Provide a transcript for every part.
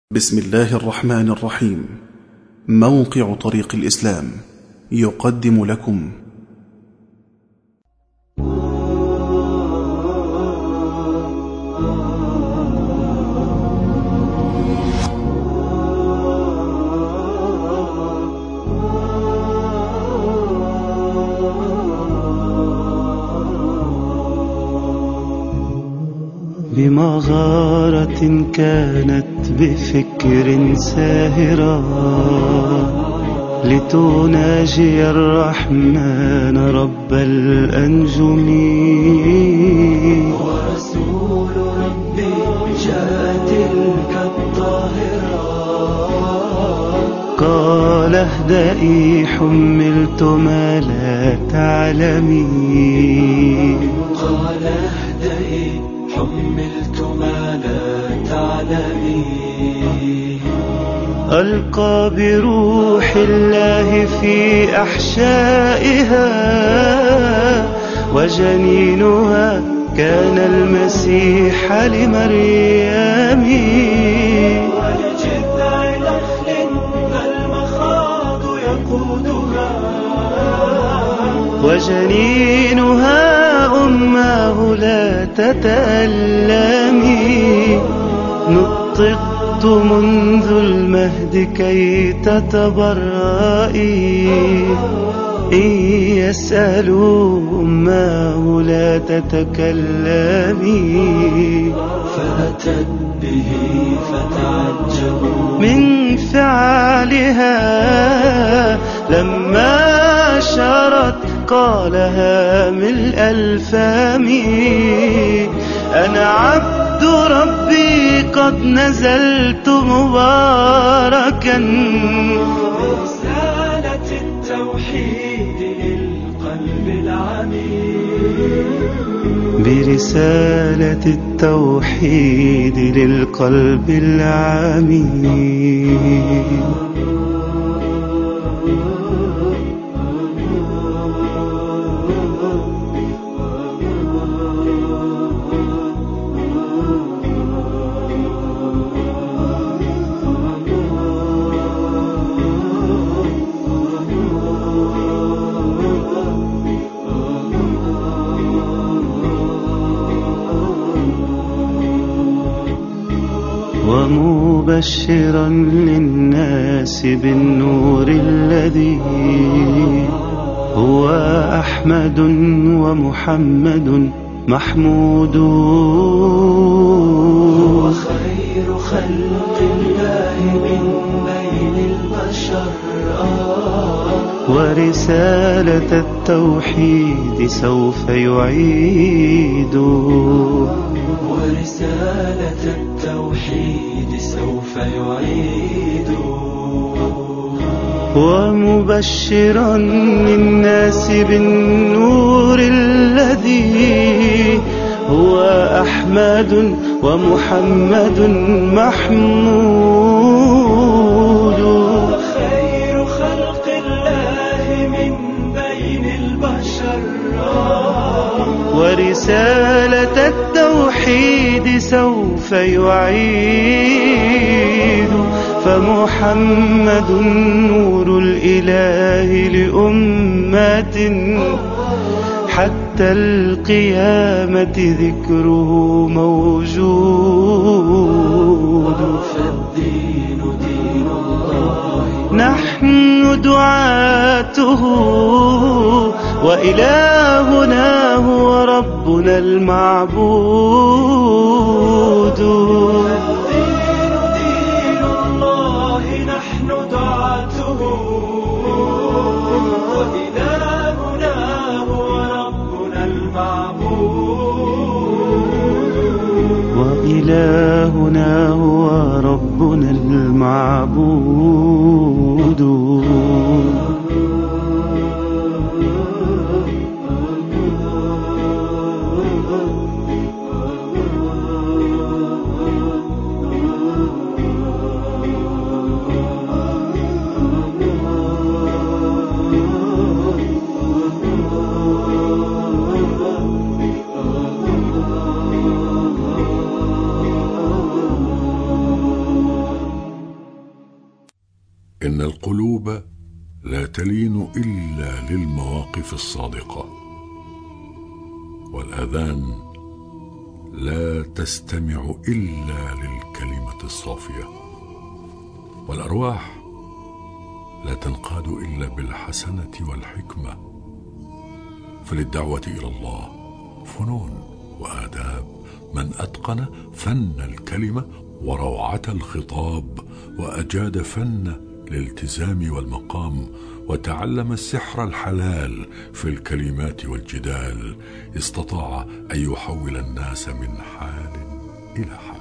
بسم الله الرحمن الرحيم. موقع طريق الإسلام يقدم لكم بمغارة كانت بفكر ساهرا لتناجي الرحمن رب الأنجم. ورسول ربي جاء تلك الطاهرة قال اهدئي حملت ما لا تعلمي. قال اهدئي حملت ما لا تعلمي. ألقى بروح الله في أحشائها وجنينها كان المسيح لمريم. ولجذع نخل فالمخاض يقودها وجنينها أمه لا تتألمي. نطقت منذ المهد كي تتبرئي. إن يسألوا أمه لا تتكلمي. فأتت به فتعجبوا من فعلها لما أشارت قالها ملء الفم. أنا عبد ربي قد نزلت مباركا برسالة التوحيد للقلب العميق. برسالة التوحيد للقلب العميق. ومبشرا للناس بالنور الذي هو أحمد ومحمد محمود. هو خير خلق الله من بين البشر. ورسالة التوحيد سوف يعيد. ورسالة التوحيد سوف يعيد. ومبشرا للناس بالنور الذي هو أحمد ومحمد محمود. خير خلق الله من بين البشر. ورسالة التوحيد سوف يعيد. فمحمد نور الإله لأمات حتى القيامة ذكره موجود. فالدين دين الله نحن دعاته وإلهنا هو ربنا المعبود. الدين دين الله نحن دعاته وإلهنا هو ربنا المعبود. وإلهنا هو ربنا المعبود. إن القلوب لا تلين إلا للمواقف الصادقة، والآذان لا تستمع إلا للكلمة الصافية، والأرواح لا تنقاد إلا بالحسنة والحكمة. فللدعوة إلى الله فنون وآداب، من أتقن فن الكلمة وروعة الخطاب، وأجاد فن الالتزام والمقام، وتعلم السحر الحلال في الكلمات والجدال، استطاع أن يحول الناس من حال إلى حال.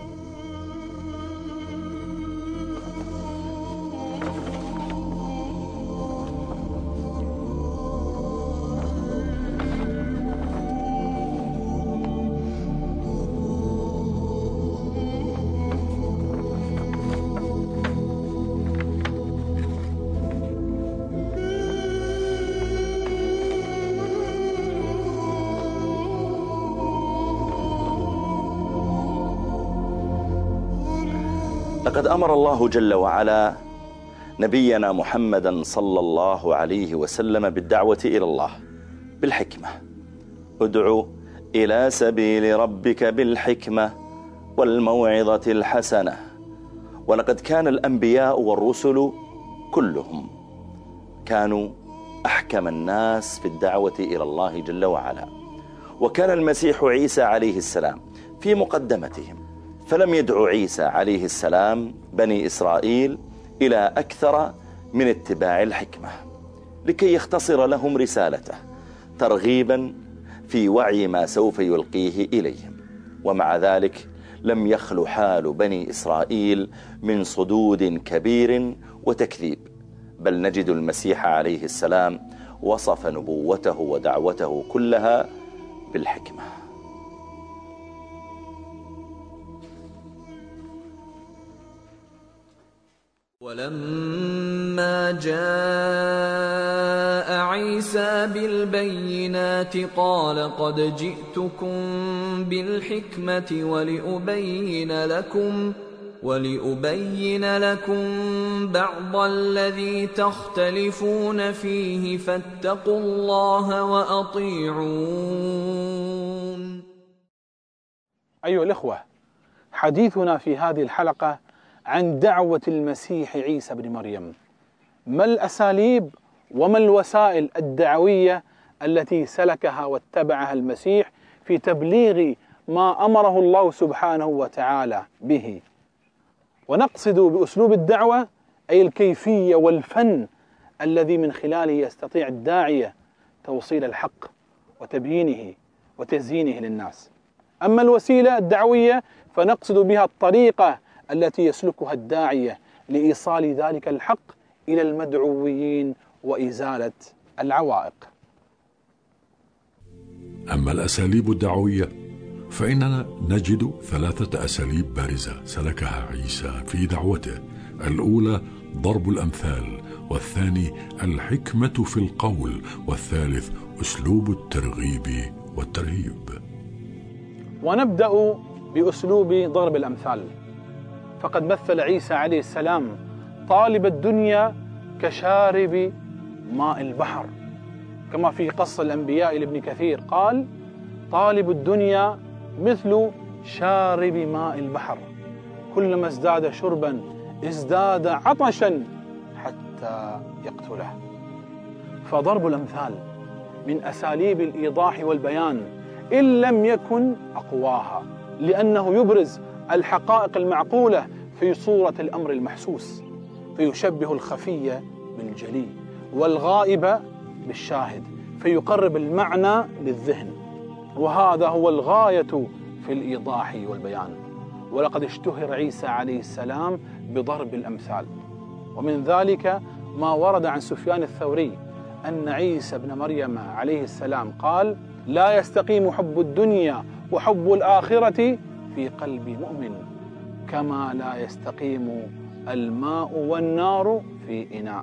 لقد أمر الله جل وعلا نبينا محمدا صلى الله عليه وسلم بالدعوة إلى الله بالحكمة. ادع إلى سبيل ربك بالحكمة والموعظة الحسنة. ولقد كان الأنبياء والرسل كلهم كانوا أحكم الناس في الدعوة إلى الله جل وعلا، وكان المسيح عيسى عليه السلام في مقدمتهم، فلم يدعو عيسى عليه السلام بني إسرائيل إلى أكثر من اتباع الحكمة لكي يختصر لهم رسالته، ترغيبا في وعي ما سوف يلقيه إليهم. ومع ذلك لم يخل حال بني إسرائيل من صدود كبير وتكذيب، بل نجد المسيح عليه السلام وصف نبوته ودعوته كلها بالحكمة. ولما جاء عيسى بالبينات قال قد جئتكم بالحكمة ولأبين لكم بعض الذي تختلفون فيه فاتقوا الله وأطيعون. أيها الإخوة، حديثنا في هذه الحلقة عن دعوة المسيح عيسى بن مريم. ما الأساليب وما الوسائل الدعوية التي سلكها واتبعها المسيح في تبليغ ما أمره الله سبحانه وتعالى به؟ ونقصد بأسلوب الدعوة أي الكيفية والفن الذي من خلاله يستطيع الداعية توصيل الحق وتبيينه وتزيينه للناس. أما الوسيلة الدعوية فنقصد بها الطريقة التي يسلكها الداعية لإيصال ذلك الحق إلى المدعوين وإزالة العوائق. أما الأساليب الدعوية فإننا نجد 3 أساليب بارزة سلكها عيسى في دعوته. الأولى ضرب الأمثال، والثاني الحكمة في القول، والثالث أسلوب الترغيب والترهيب. ونبدأ بأسلوب ضرب الأمثال، فقد مثل عيسى عليه السلام طالب الدنيا كشارب ماء البحر، كما في قص الأنبياء لابن كثير قال طالب الدنيا مثل شارب ماء البحر، كلما ازداد شربا ازداد عطشا حتى يقتله. فضرب الأمثال من أساليب الإيضاح والبيان إن لم يكن أقواها، لأنه يبرز الحقائق المعقولة في صورة الأمر المحسوس، فيشبه الخفي بالجلي والغائب بالشاهد، فيقرب المعنى للذهن، وهذا هو الغاية في الإيضاح والبيان. ولقد اشتهر عيسى عليه السلام بضرب الأمثال، ومن ذلك ما ورد عن سفيان الثوري أن عيسى بن مريم عليه السلام قال لا يستقيم حب الدنيا وحب الآخرة في قلب مؤمن كما لا يستقيم الماء والنار في إناء.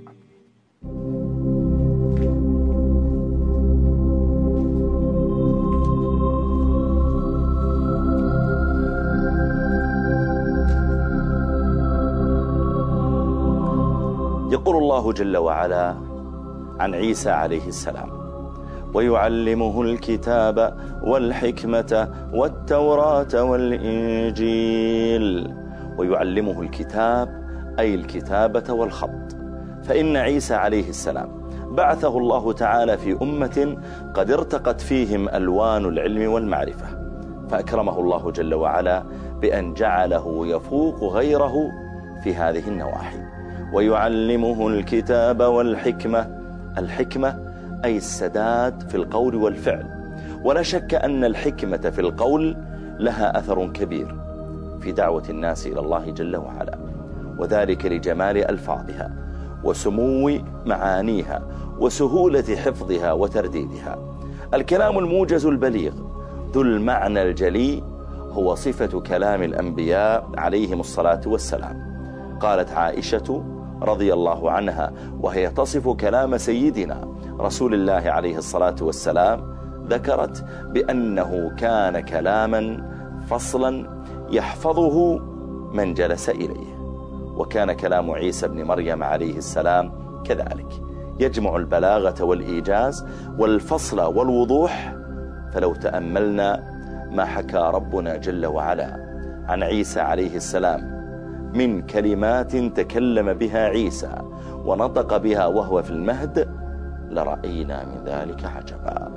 يقول الله جل وعلا عن عيسى عليه السلام: ويعلمه الكتاب والحكمة والتوراة والإنجيل. ويعلمه الكتاب أي الكتابة والخط، فإن عيسى عليه السلام بعثه الله تعالى في أمة قد ارتقت فيهم ألوان العلم والمعرفة، فأكرمه الله جل وعلا بأن جعله يفوق غيره في هذه النواحي. ويعلمه الكتاب والحكمة، الحكمة أي السداد في القول والفعل، ولا شك أن الحكمة في القول لها أثر كبير في دعوة الناس إلى الله جل وعلا، وذلك لجمال ألفاظها وسمو معانيها وسهولة حفظها وترديدها. الكلام الموجز البليغ ذو المعنى الجلي هو صفة كلام الأنبياء عليهم الصلاة والسلام. قالت عائشة رضي الله عنها وهي تصف كلام سيدنا رسول الله عليه الصلاة والسلام، ذكرت بأنه كان كلاما فصلا يحفظه من جلس إليه. وكان كلام عيسى بن مريم عليه السلام كذلك، يجمع البلاغة والإيجاز والفصل والوضوح. فلو تأملنا ما حكى ربنا جل وعلا عن عيسى عليه السلام من كلمات تكلم بها عيسى ونطق بها وهو في المهد، لرأينا من ذلك عجبا.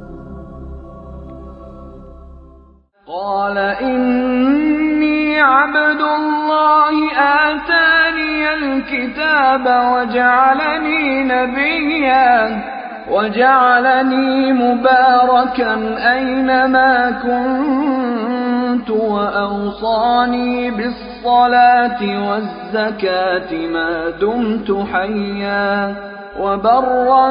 قال إني عبد الله آتاني الكتاب وجعلني نبيا وجعلني مباركا أينما كنت وأوصاني بالصلاة والزكاة ما دمت حيا وبرا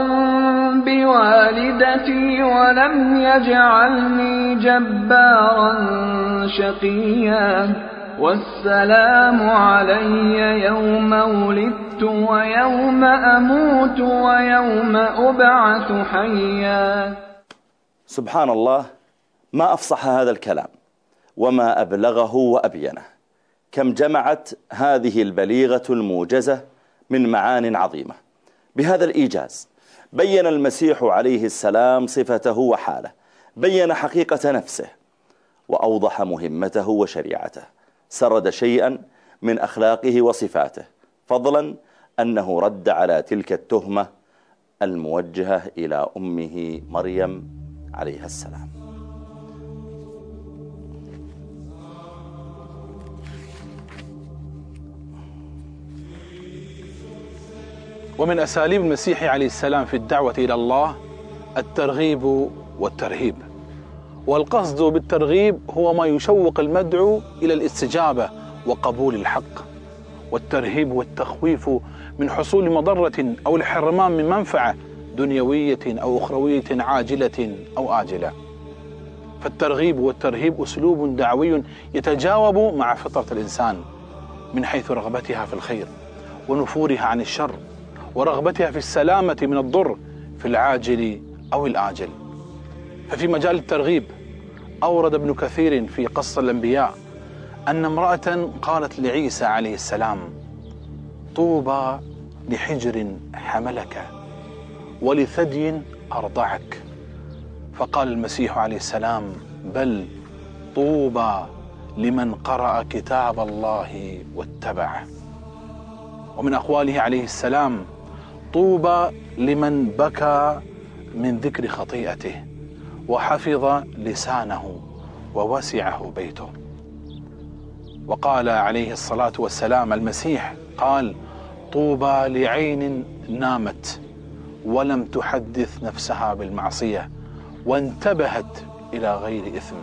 بوالدتي ولم يجعلني جبارا شقيا والسلام علي يوم ولدت ويوم أموت ويوم أبعث حيا. سبحان الله، ما أفصح هذا الكلام وما أبلغه وأبينه. كم جمعت هذه البليغة الموجزة من معان عظيمة. بهذا الإيجاز بين المسيح عليه السلام صفته وحاله، بين حقيقة نفسه، وأوضح مهمته وشريعته، سرد شيئا من أخلاقه وصفاته، فضلا أنه رد على تلك التهمة الموجهة إلى أمه مريم عليها السلام. ومن أساليب المسيح عليه السلام في الدعوة إلى الله الترغيب والترهيب. والقصد بالترغيب هو ما يشوق المدعو إلى الاستجابة وقبول الحق، والترهيب والتخويف من حصول مضرة أو الحرمان من منفعة دنيوية أو أخروية عاجلة أو آجلة. فالترغيب والترهيب أسلوب دعوي يتجاوب مع فطرة الإنسان من حيث رغبتها في الخير ونفورها عن الشر ورغبتها في السلامة من الضر في العاجل أو الآجل. ففي مجال الترغيب أورد ابن كثير في قصة الأنبياء أن امرأة قالت لعيسى عليه السلام: طوبى لحجر حملك ولثدي أرضعك. فقال المسيح عليه السلام: بل طوبى لمن قرأ كتاب الله واتبعه. ومن أقواله عليه السلام: طوبى لمن بكى من ذكر خطيئته وحفظ لسانه ووسعه بيته. وقال عليه الصلاة والسلام المسيح قال: طوبى لعين نامت ولم تحدث نفسها بالمعصية وانتبهت إلى غير إثم.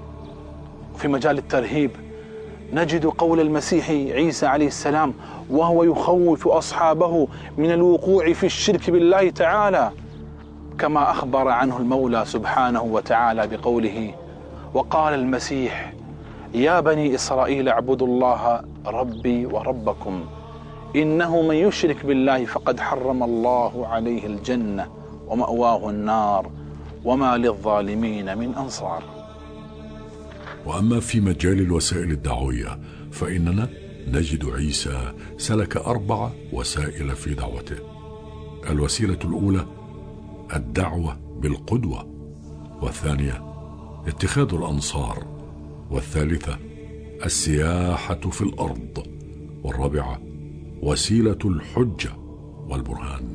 في مجال الترهيب نجد قول المسيح عيسى عليه السلام وهو يخوف أصحابه من الوقوع في الشرك بالله تعالى، كما أخبر عنه المولى سبحانه وتعالى بقوله: وقال المسيح يا بني إسرائيل اعبدوا الله ربي وربكم إنه من يشرك بالله فقد حرم الله عليه الجنة ومأواه النار وما للظالمين من أنصار. وأما في مجال الوسائل الدعوية فإننا نجد عيسى سلك 4 وسائل في دعوته. الوسيلة الأولى الدعوة بالقدوة، والثانية اتخاذ الأنصار، والثالثة السياحة في الأرض، والرابعة وسيلة الحجة والبرهان.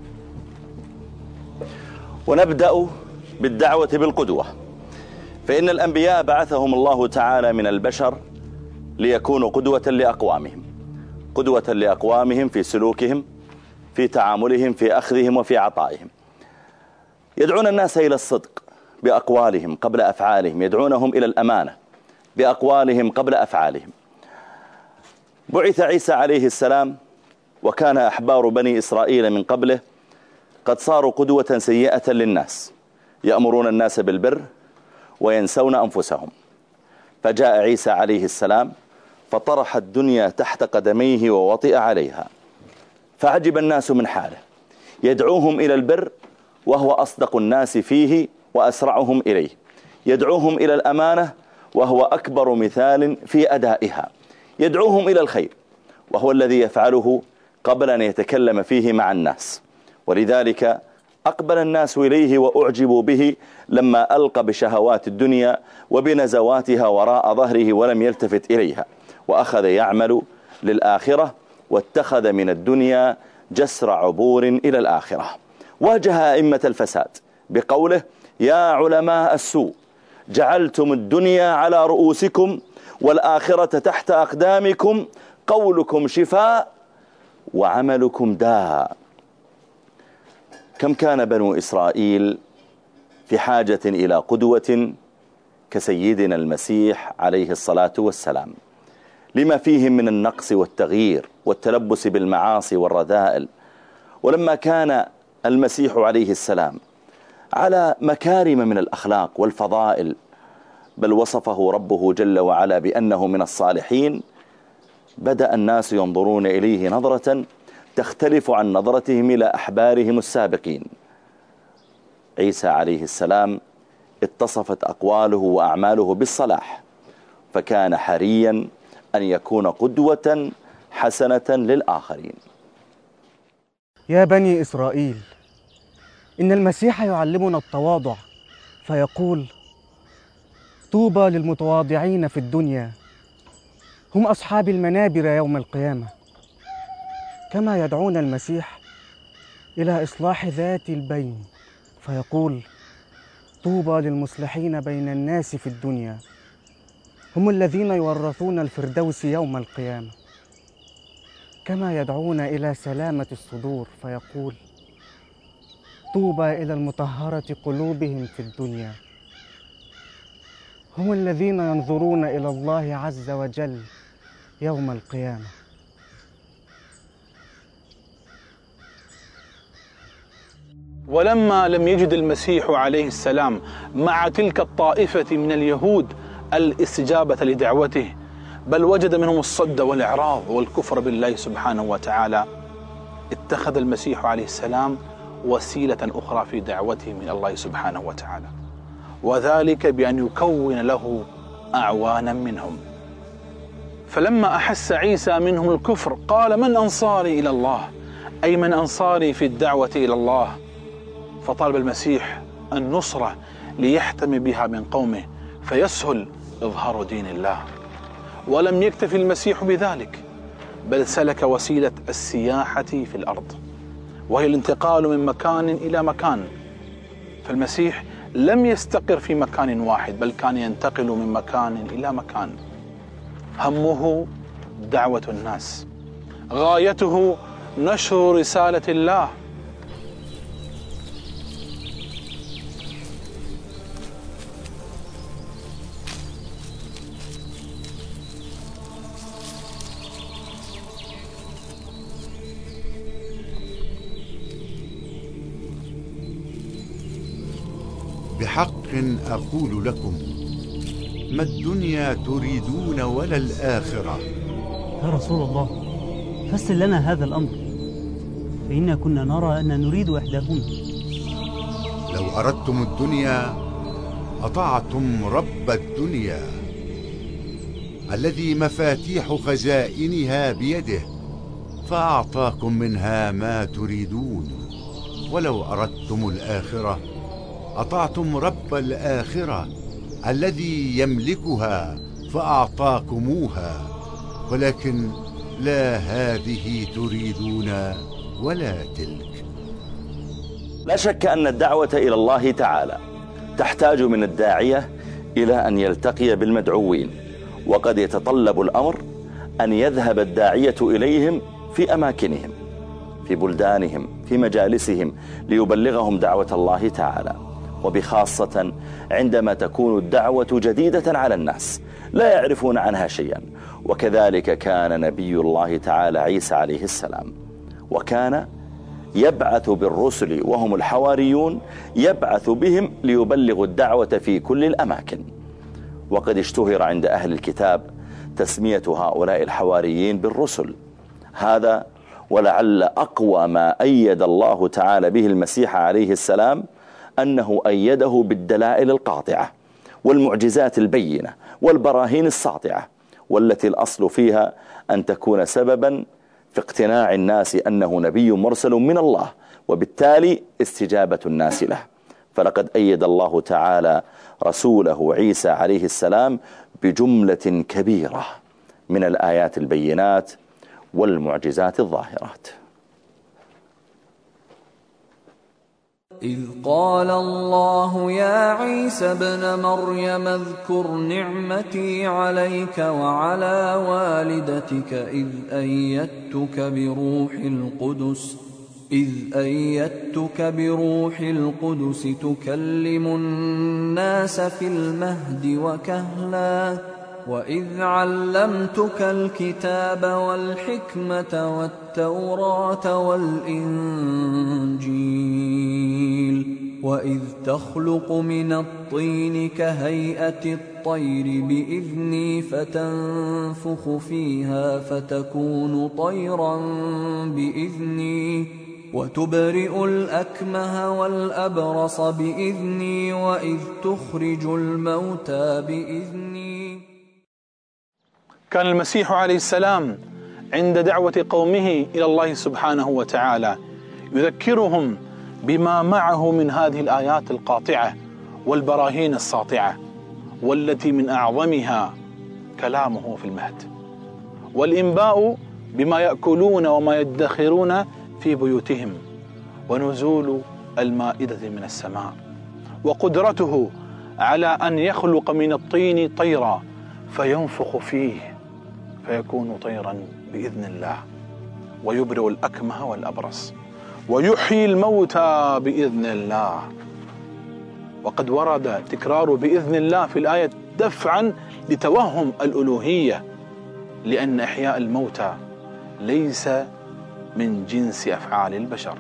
ونبدأ بالدعوة بالقدوة، فإن الأنبياء بعثهم الله تعالى من البشر ليكونوا قدوة لأقوامهم، قدوة لأقوامهم في سلوكهم، في تعاملهم، في أخذهم وفي عطائهم. يدعون الناس إلى الصدق بأقوالهم قبل أفعالهم، يدعونهم إلى الأمانة بأقوالهم قبل أفعالهم. بعث عيسى عليه السلام وكان أحبار بني إسرائيل من قبله قد صاروا قدوة سيئة للناس، يأمرون الناس بالبر وينسون أنفسهم. فجاء عيسى عليه السلام فطرح الدنيا تحت قدميه ووطئ عليها، فعجب الناس من حاله، يدعوهم إلى البر وهو أصدق الناس فيه وأسرعهم إليه، يدعوهم إلى الأمانة وهو أكبر مثال في أدائها، يدعوهم إلى الخير وهو الذي يفعله قبل أن يتكلم فيه مع الناس. ولذلك أقبل الناس إليه وأعجبوا به لما ألقى بشهوات الدنيا وبنزواتها وراء ظهره ولم يلتفت إليها، وأخذ يعمل للآخرة واتخذ من الدنيا جسر عبور إلى الآخرة. واجه أئمة الفساد بقوله: يا علماء السوء جعلتم الدنيا على رؤوسكم والآخرة تحت أقدامكم، قولكم شفاء وعملكم داء. كم كان بنو إسرائيل في حاجة إلى قدوة كسيدنا المسيح عليه الصلاة والسلام، لما فيهم من النقص والتغيير والتلبس بالمعاصي والرذائل. ولما كان المسيح عليه السلام على مكارم من الأخلاق والفضائل، بل وصفه ربه جل وعلا بأنه من الصالحين، بدأ الناس ينظرون إليه نظرة تختلف عن نظرتهم إلى أحبارهم السابقين. عيسى عليه السلام اتصفت أقواله وأعماله بالصلاح، فكان حريا أن يكون قدوة حسنة للآخرين. يا بني إسرائيل، إن المسيح يعلمنا التواضع فيقول: طوبى للمتواضعين في الدنيا، هم أصحاب المنابر يوم القيامة. كما يدعون المسيح إلى إصلاح ذات البين فيقول: طوبى للمصلحين بين الناس في الدنيا، هم الذين يورثون الفردوس يوم القيامة. كما يدعون إلى سلامة الصدور فيقول: طوبى إلى المطهرة قلوبهم في الدنيا، هم الذين ينظرون إلى الله عز وجل يوم القيامة. ولما لم يجد المسيح عليه السلام مع تلك الطائفة من اليهود الاستجابة لدعوته، بل وجد منهم الصد والإعراض والكفر بالله سبحانه وتعالى، اتخذ المسيح عليه السلام وسيلة أخرى في دعوته من الله سبحانه وتعالى، وذلك بأن يكون له أعوانا منهم. فلما أحس عيسى منهم الكفر قال: من أنصاري إلى الله؟ أي من أنصاري في الدعوة إلى الله. فطالب المسيح النصرة ليحتمي بها من قومه فيسهل إظهار دين الله. ولم يكتفي المسيح بذلك، بل سلك وسيلة السياحة في الأرض، وهي الانتقال من مكان إلى مكان. فالمسيح لم يستقر في مكان واحد، بل كان ينتقل من مكان إلى مكان. همه دعوة الناس، غايته نشر رسالة الله. بحق أقول لكم: ما الدنيا تريدون ولا الآخرة؟ يا رسول الله، فسر لنا هذا الأمر، فإنا كنا نرى أن نريد إحداهما. لو أردتم الدنيا أطعتم رب الدنيا، الذي مفاتيح خزائنها بيده، فأعطاكم منها ما تريدون. ولو أردتم الآخرة أطعتم رب الآخرة الذي يملكها فأعطاكموها، ولكن لا هذه تريدون ولا تلك. لا شك أن الدعوة إلى الله تعالى تحتاج من الداعية إلى أن يلتقي بالمدعوين، وقد يتطلب الأمر أن يذهب الداعية إليهم في أماكنهم، في بلدانهم، في مجالسهم، ليبلغهم دعوة الله تعالى، وبخاصة عندما تكون الدعوة جديدة على الناس لا يعرفون عنها شيئا. وكذلك كان نبي الله تعالى عيسى عليه السلام، وكان يبعث بالرسل وهم الحواريون، يبعث بهم ليبلغوا الدعوة في كل الأماكن. وقد اشتهر عند أهل الكتاب تسمية هؤلاء الحواريين بالرسل. هذا ولعل أقوى ما أيد الله تعالى به المسيح عليه السلام أنه أيده بالدلائل القاطعة والمعجزات البينة والبراهين الساطعة، والتي الأصل فيها أن تكون سببا في اقتناع الناس أنه نبي مرسل من الله، وبالتالي استجابة الناس له. فلقد أيد الله تعالى رسوله عيسى عليه السلام بجملة كبيرة من الآيات البينات والمعجزات الظاهرات. إذ قال الله يا عيسى ابن مريم اذكر نعمتي عليك وعلى والدتك إذ أيدتك بروح القدس تكلم الناس في المهد وكهلا وإذ علمتك الكتاب والحكمة والتوراة والإنجيل وإذ تخلق من الطين كهيئة الطير بإذني فتنفخ فيها فتكون طيرا بإذني وتبرئ الأكمه والأبرص بإذني وإذ تخرج الموتى بإذني. كان المسيح عليه السلام عند دعوة قومه إلى الله سبحانه وتعالى يذكرهم بما معه من هذه الآيات القاطعة والبراهين الساطعة، والتي من أعظمها كلامه في المهد، والإنباء بما يأكلون وما يدخرون في بيوتهم، ونزول المائدة من السماء، وقدرته على أن يخلق من الطين طيرا فينفخ فيه فيكون طيرا بإذن الله، ويبرئ الأكمه والأبرص، ويحيي الموتى بإذن الله. وقد ورد تكرار بإذن الله في الآية دفعا لتوهم الألوهية، لأن إحياء الموتى ليس من جنس أفعال البشر.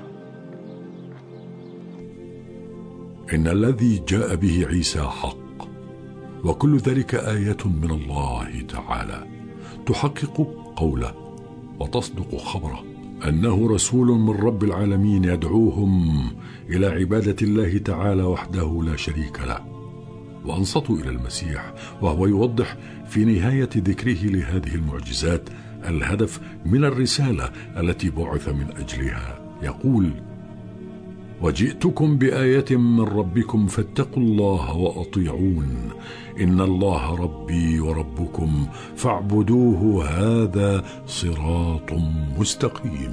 إن الذي جاء به عيسى حق، وكل ذلك آية من الله تعالى تحقق قوله وتصدق خبره أنه رسول من رب العالمين يدعوهم إلى عبادة الله تعالى وحده لا شريك له. وأنصتوا إلى المسيح وهو يوضح في نهاية ذكره لهذه المعجزات الهدف من الرسالة التي بعث من أجلها. يقول: وجئتكم بآية من ربكم فاتقوا الله وأطيعون إن الله ربي وربكم فاعبدوه هذا صراط مستقيم.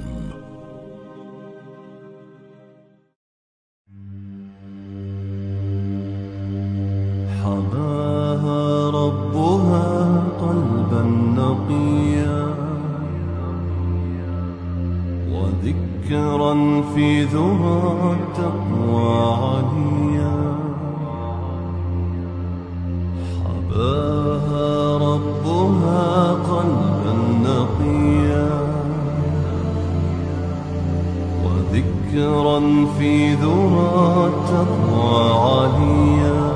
حماها ربها قلبا نقيا وذكرا في ذرى التقوى عليا. حباها ربها قلبا نقيا وذكرا في ذرى التقوى عليا.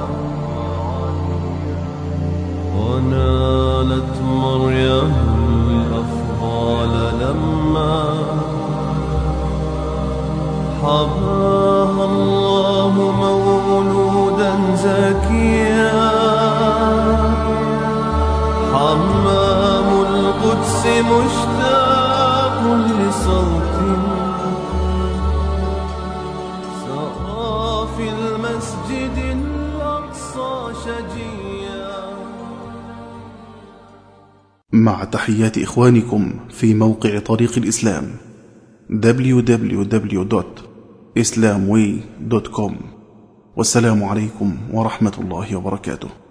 ونالت مريم الأفضال لما حباها الله مولودا زكيا. حماها نفسي مشتاق لصوت سرى في المسجد الأقصى شجيا. مع تحيات إخوانكم في موقع طريق الإسلام www.islamway.com. والسلام عليكم ورحمة الله وبركاته.